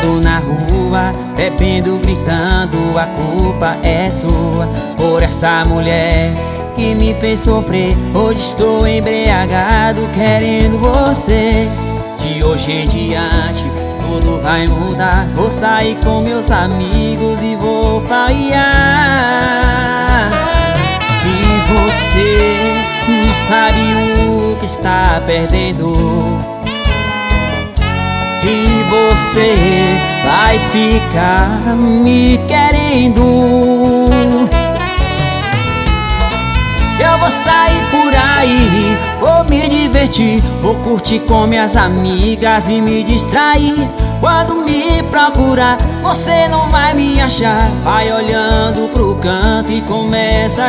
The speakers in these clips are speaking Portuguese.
Sentado na rua, bebendo, gritando, a culpa é sua. Por essa mulher que me fez sofrer, hoje estou embriagado querendo você. De hoje em diante tudo vai mudar. Vou sair com meus amigos e vou farrear. E você não sabe o que está perdendo. E você vai ficar me querendo. Eu vou sair por aí, vou me divertir, vou curtir com minhas amigas e me distrair. Quando me procurar, você não vai me achar. Vai olhando pro canto e começa a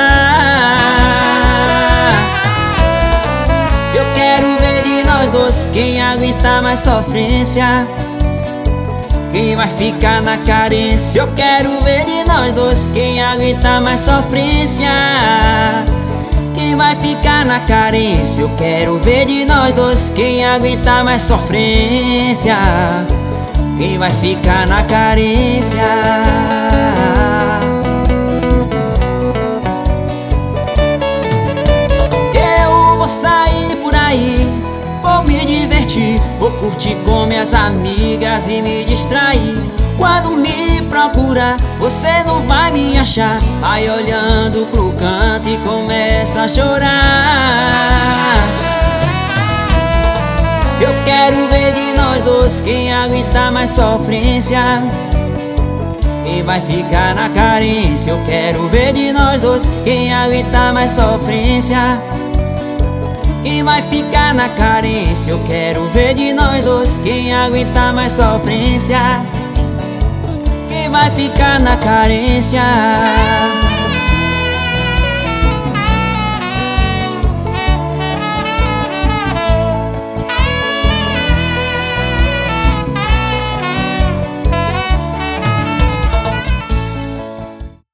chorar. Eu quero ver de nós dois quem aguenta mais sofrência, quem vai ficar na carência. Eu quero ver de nós dois quem aguenta mais sofrência, quem vai ficar na carência. Eu quero ver de nós dois quem aguenta mais sofrência, quem vai ficar na carência. Eu vou sair por aí, vou me divertir, vou curtir com minhas amigas e me distrair. Quando me procurar, você não vai me achar. Vai olhando pro canto e começa a chorar. Eu quero ver de nós dois quem aguenta mais sofrência, quem vai ficar na carência. Eu quero ver de nós dois quem aguenta mais sofrência, quem vai ficar na carência. Eu quero ver de nós dois quem aguenta mais sofrência, quem vai ficar na carência.